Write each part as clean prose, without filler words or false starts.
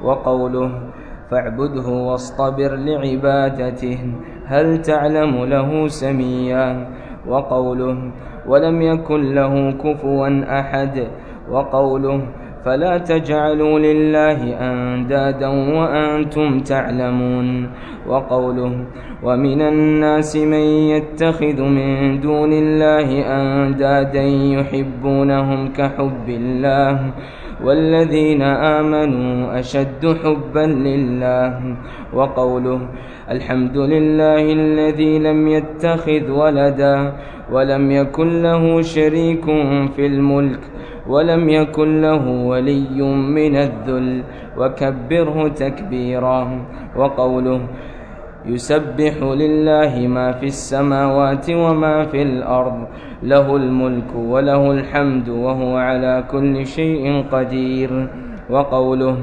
وقوله فاعبده واصطبر لعبادته هل تعلم له سميا. وقوله ولم يكن له كفوا أحد. وقوله فلا تجعلوا لله أندادا وأنتم تعلمون. وقوله ومن الناس من يتخذ من دون الله أندادا يحبونهم كحب الله والذين آمنوا أشد حبا لله. وقوله الحمد لله الذي لم يتخذ ولدا ولم يكن له شريك في الملك ولم يكن له ولي من الذل وكبره تكبيرا. وقوله يسبح لله ما في السماوات وما في الأرض له الملك وله الحمد وهو على كل شيء قدير. وقوله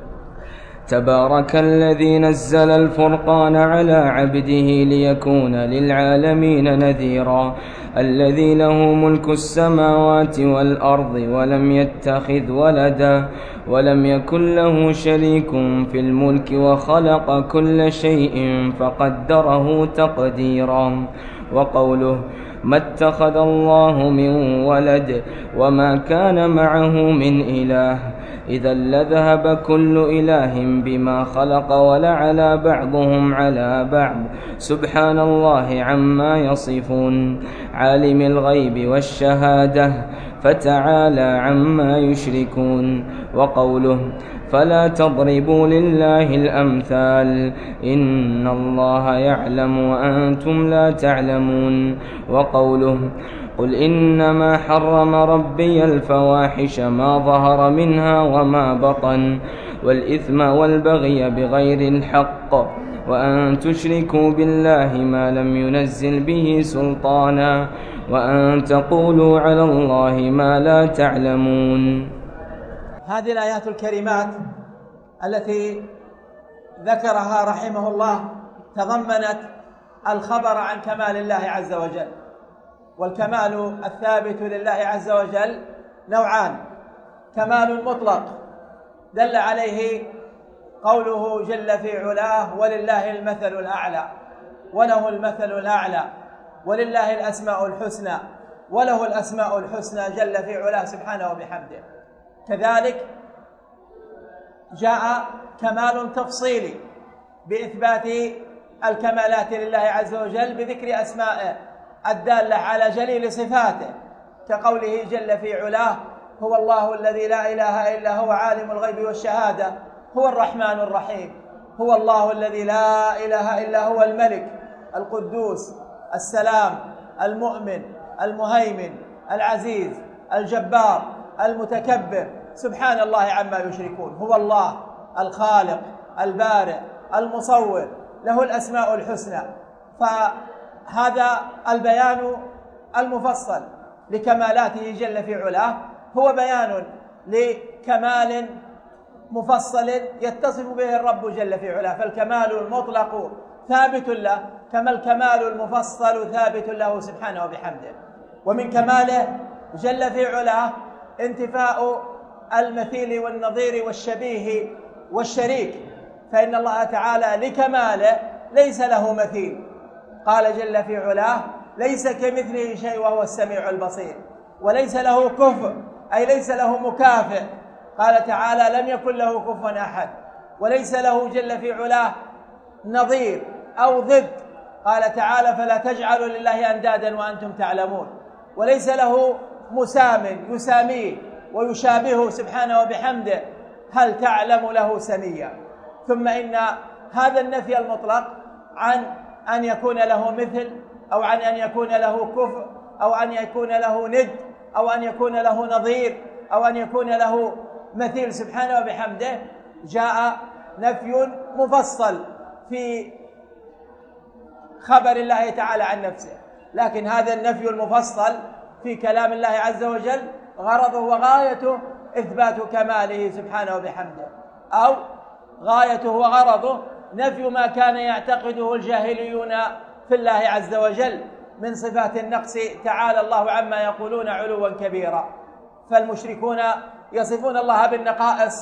تبارك الذي نزل الفرقان على عبده ليكون للعالمين نذيرا الذي له ملك السماوات والأرض ولم يتخذ ولدا ولم يكن له شريك في الملك وخلق كل شيء فقدره تقديرا. وقوله ما اتخذ الله من ولد وما كان معه من إله إذا لذهب كل إله بما خلق ولعلى بعضهم على بعض سبحان الله عما يصفون عالم الغيب والشهادة فتعالى عما يشركون. وقوله فلا تضربوا لله الأمثال إن الله يعلم وأنتم لا تعلمون. وقوله قل إنما حرم ربي الفواحش ما ظهر منها وما بطن والإثم والبغي بغير الحق وأن تشركوا بالله ما لم ينزل به سلطانا وأن تقولوا على الله ما لا تعلمون. هذه الآيات الكريمات التي ذكرها رحمه الله تضمنت الخبر عن كمال الله عز وجل، والكمال الثابت لله عز وجل نوعان: كمال مطلق دل عليه قوله جل في علاه ولله المثل الأعلى، وله المثل الأعلى ولله الأسماء الحسنى، وله الأسماء الحسنى جل في علاه سبحانه وبحمده. كذلك جاء كمال تفصيلي بإثبات الكمالات لله عز وجل بذكر أسمائه الدالة على جليل صفاته، كقوله جل في علاه هو الله الذي لا إله إلا هو عالم الغيب والشهادة هو الرحمن الرحيم، هو الله الذي لا إله إلا هو الملك القدوس السلام المؤمن المهيمن العزيز الجبار المتكبر سبحان الله عما يشركون. هو الله الخالق البارئ المصور له الأسماء الحسنى. فهذا البيان المفصل لكمالاته جل في علاه هو بيان لكمال مفصل يتصف به الرب جل في علاه، فالكمال المطلق ثابت له كما الكمال المفصل ثابت له سبحانه وبحمده. ومن كماله جل في علاه انتفاء المثيل والنظير والشبيه والشريك، فإن الله تعالى لكماله ليس له مثيل. قال جل في علاه ليس كمثله شيء وهو السميع البصير، وليس له كفء أي ليس له مكافئ. قال تعالى لم يكن له كفوا أحد، وليس له جل في علاه نظير أو ضد. قال تعالى فلا تجعلوا لله أندادا وأنتم تعلمون، وليس له مسام يساميه ويشابهه سبحانه وبحمده هل تعلم له سميا. ثم إن هذا النفي المطلق عن أن يكون له مثل أو عن أن يكون له كفء أو أن يكون له ند أو أن يكون له نظير أو أن يكون له مثيل سبحانه وبحمده جاء نفي مفصل في خبر الله تعالى عن نفسه. لكن هذا النفي المفصل في كلام الله عز وجل غرضه وغايته إثبات كماله سبحانه وبحمده، أو غايته وغرضه نفي ما كان يعتقده الجاهليون في الله عز وجل من صفات النقص تعالى الله عما يقولون علوا كبيرا. فالمشركون يصفون الله بالنقائص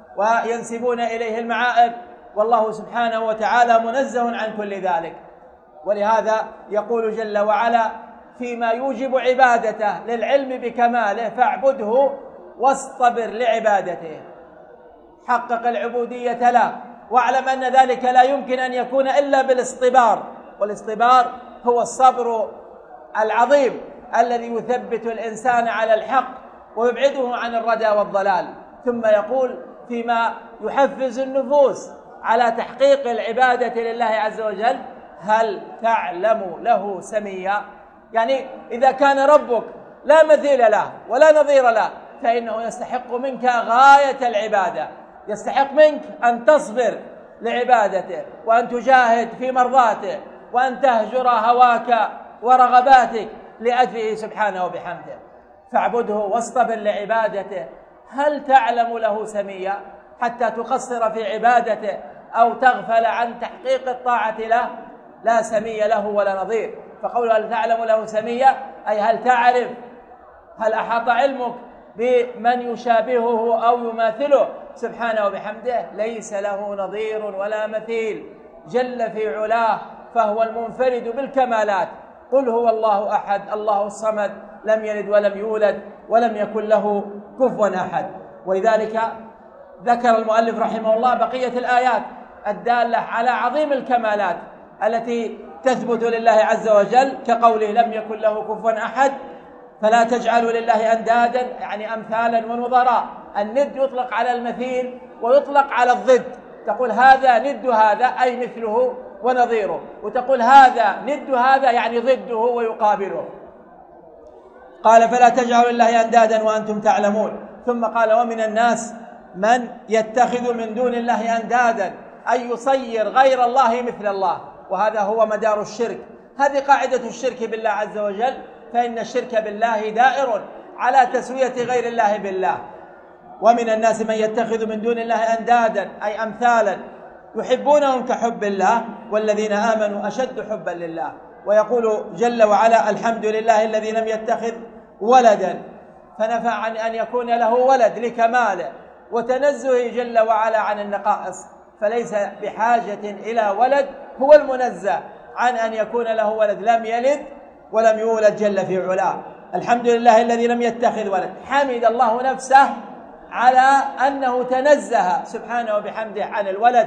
وينسبون إليه المعائب، والله سبحانه وتعالى منزه عن كل ذلك. ولهذا يقول جل وعلا فيما يوجب عبادته للعلم بكماله: فاعبده واصطبر لعبادته. حقق العبودية له، واعلم أن ذلك لا يمكن أن يكون إلا بالاصطبار، والاصطبار هو الصبر العظيم الذي يثبت الإنسان على الحق ويبعده عن الردى والضلال. ثم يقول فيما يحفز النفوس على تحقيق العبادة لله عز وجل: هل تعلم له سميا؟ يعني إذا كان ربك لا مثيل له ولا نظير له، فإنه يستحق منك غاية العبادة، يستحق منك أن تصبر لعبادته، وأن تجاهد في مرضاته، وأن تهجر هواك ورغباتك لأجله سبحانه وبحمده. فاعبده واصطبر لعبادته. هل تعلم له سميا؟ حتى تقصر في عبادته أو تغفل عن تحقيق الطاعة له، لا سمي له ولا نظير. فقول هل تعلم له سميا أي هل تعرف، هل أحاط علمك بمن يشابهه أو يماثله سبحانه وبحمده؟ ليس له نظير ولا مثيل جل في علاه، فهو المنفرد بالكمالات. قل هو الله أحد الله الصمد لم يلد ولم يولد ولم يكن له كفوا أحد. ولذلك ذكر المؤلف رحمه الله بقية الآيات الدالة على عظيم الكمالات التي تثبت لله عز وجل، كقوله لم يكن له كفوا أحد. فلا تجعلوا لله أندادا يعني أمثالا ونظراء. الند يطلق على المثيل ويطلق على الضد، تقول هذا ند هذا أي مثله ونظيره، وتقول هذا ند هذا يعني ضده ويقابله. قال فلا تجعلوا لله أندادا وأنتم تعلمون. ثم قال ومن الناس من يتخذ من دون الله أندادا أي يصير غير الله مثل الله، وهذا هو مدار الشرك. هذه قاعدة الشرك بالله عز وجل، فإن الشرك بالله دائر على تسوية غير الله بالله. ومن الناس من يتخذ من دون الله أندادا أي أمثالا يحبونهم كحب الله والذين آمنوا أشد حبا لله. ويقول جل وعلا الحمد لله الذي لم يتخذ ولدا، فنفى عن أن يكون له ولد لكماله وتنزه جل وعلا عن النقائص، فليس بحاجة إلى ولد، هو المنزه عن أن يكون له ولد، لم يلد ولم يولد جل في علاه. الحمد لله الذي لم يتخذ ولد، حمد الله نفسه على أنه تنزه سبحانه وبحمده عن الولد،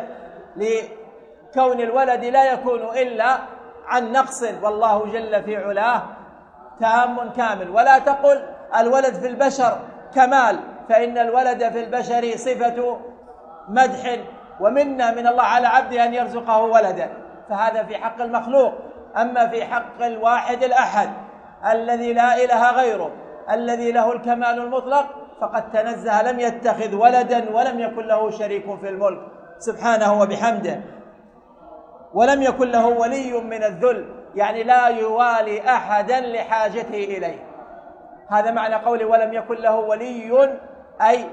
لكون الولد لا يكون إلا عن نقص، والله جل في علاه تام كامل. ولا تقل الولد في البشر كمال، فإن الولد في البشر صفة مدح ومنة من الله على عبده أن يرزقه ولدا، فهذا في حق المخلوق. أما في حق الواحد الأحد الذي لا إله غيره الذي له الكمال المطلق فقد تنزه، لم يتخذ ولدا ولم يكن له شريك في الملك سبحانه وبحمده، ولم يكن له ولي من الذل، يعني لا يوالي أحدا لحاجته إليه. هذا معنى قوله ولم يكن له ولي، أي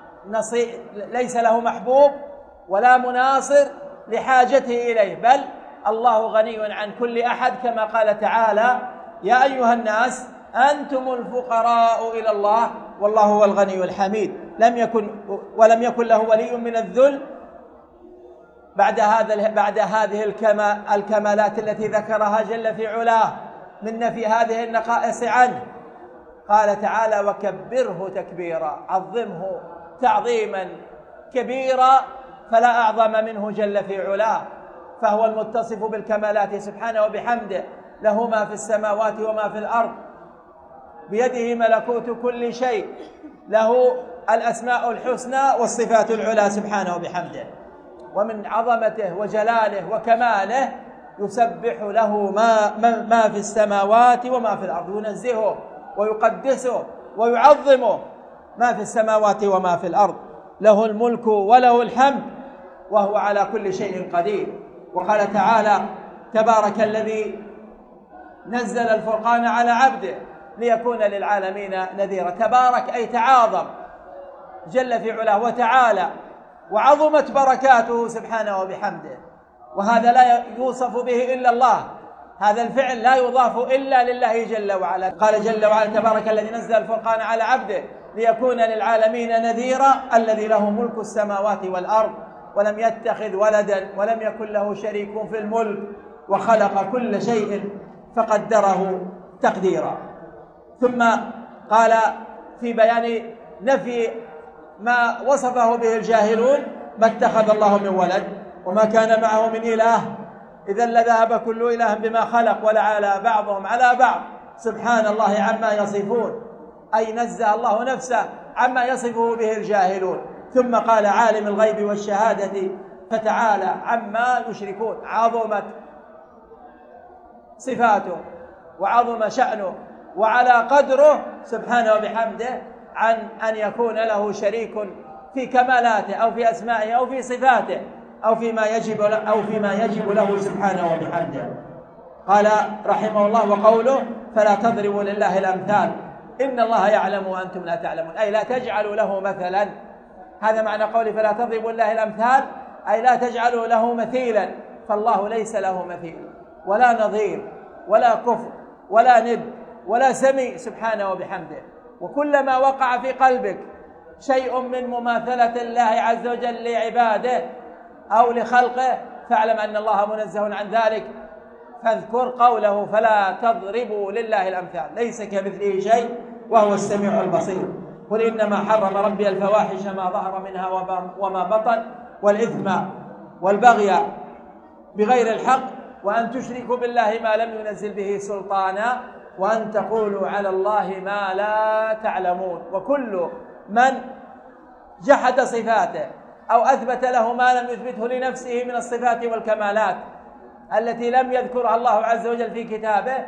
ليس له محبوب ولا مناصر لحاجته إليه، بل الله غني عن كل أحد، كما قال تعالى يا أيها الناس أنتم الفقراء إلى الله والله هو الغني الحميد. ولم يكن له ولي من الذل بعد هذه الكمالات التي ذكرها جل في علاه من نفي هذه النقائص عنه. قال تعالى وكبره تكبيرا، عظمه تعظيما كبيرا، فلا أعظم منه جل في علاه، فهو المتصف بالكمالات سبحانه وبحمده، له ما في السماوات وما في الأرض، بيده ملكوت كل شيء، له الأسماء الحسنى والصفات العلى سبحانه وبحمده. ومن عظمته وجلاله وكماله يسبح له ما في السماوات وما في الأرض، ينزهه ويقدسه ويعظمه، ما في السماوات وما في الأرض، له الملك وله الحمد وهو على كل شيء قدير. وقال تعالى تبارك الذي نزل الفرقان على عبده ليكون للعالمين نذيرا. تبارك أي تعاظم جل في علاه وتعالى، وعظمت بركاته سبحانه وبحمده، وهذا لا يوصف به إلا الله، هذا الفعل لا يضاف إلا لله جل وعلا. قال جل وعلا تبارك الذي نزل الفرقان على عبده ليكون للعالمين نذيرا الذي له ملك السماوات والأرض ولم يتخذ ولدا ولم يكن له شريك في الملك وخلق كل شيء فقدره تقديرا. ثم قال في بيان نفي ما وصفه به الجاهلون: ما اتخذ الله من ولد وما كان معه من إله إذا لذهب كل إله بما خلق ولعلى بعضهم على بعض سبحان الله عما يصفون، أي نزه الله نفسه عما يصفه به الجاهلون. ثم قال: عالم الغيب والشهادة فتعالى عما يشركون. عظمت صفاته وعظم شأنه وعلى قدره سبحانه وبحمده عن أن يكون له شريك في كمالاته أو في أسمائه أو في صفاته أو فيما يجب له سبحانه وبحمده. قال رحمه الله: وقوله: فلا تضربوا لله الأمثال إن الله يعلم وأنتم لا تعلمون، أي لا تجعلوا له مثلا. هذا معنى قوله فلا تضربوا لله الأمثال، أي لا تجعلوا له مثيلا، فالله ليس له مثيل ولا نظير ولا كفر ولا ند ولا سمي سبحانه وبحمده. وكلما وقع في قلبك شيء من مماثلة الله عز وجل لعباده أو لخلقه فاعلم أن الله منزه عن ذلك، فاذكر قوله: فلا تضربوا لله الأمثال ليس كمثله شيء وهو السميع البصير. قل إنما حرم ربي الفواحش ما ظهر منها وما بطن والإثم والبغي بغير الحق وأن تشركوا بالله ما لم ينزل به سلطانا وأن تقولوا على الله ما لا تعلمون. وكل من جحد صفاته أو أثبت له ما لم يثبته لنفسه من الصفات والكمالات التي لم يذكرها الله عز وجل في كتابه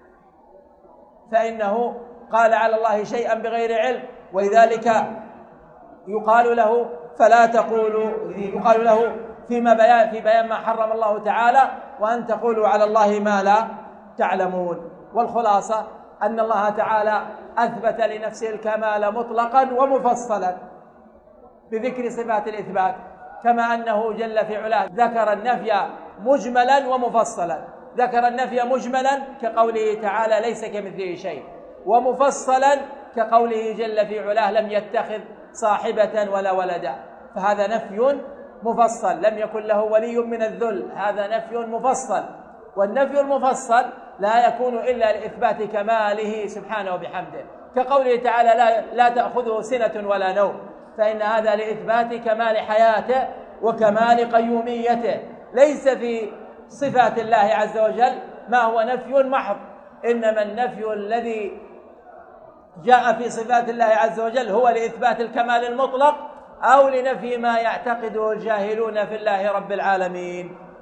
فإنه قال على الله شيئا بغير علم، ولذلك يقال له فلا تقولوا، يقال له في بيان ما حرم الله تعالى: وأن تقولوا على الله ما لا تعلمون. والخلاصة أن الله تعالى أثبت لنفسه الكمال مطلقا ومفصلا بذكر صفات الإثبات، كما أنه جل في علاه ذكر النفي مجملا ومفصلا. ذكر النفي مجملا كقوله تعالى: ليس كمثله شيء، ومفصلا كقوله جل في علاه: لم يتخذ صاحبة ولا ولدا. فهذا نفي مفصل، لم يكن له ولي من الذل، هذا نفي مفصل. والنفي المفصل لا يكون إلا لإثبات كماله سبحانه وبحمده، كقوله تعالى: لا تأخذه سنة ولا نوم، فإن هذا لإثبات كمال حياته وكمال قيوميته. ليس في صفات الله عز وجل ما هو نفي محض، إنما النفي الذي جاء في صفات الله عز وجل هو لإثبات الكمال المطلق أو لنفي ما يعتقده الجاهلون في الله رب العالمين.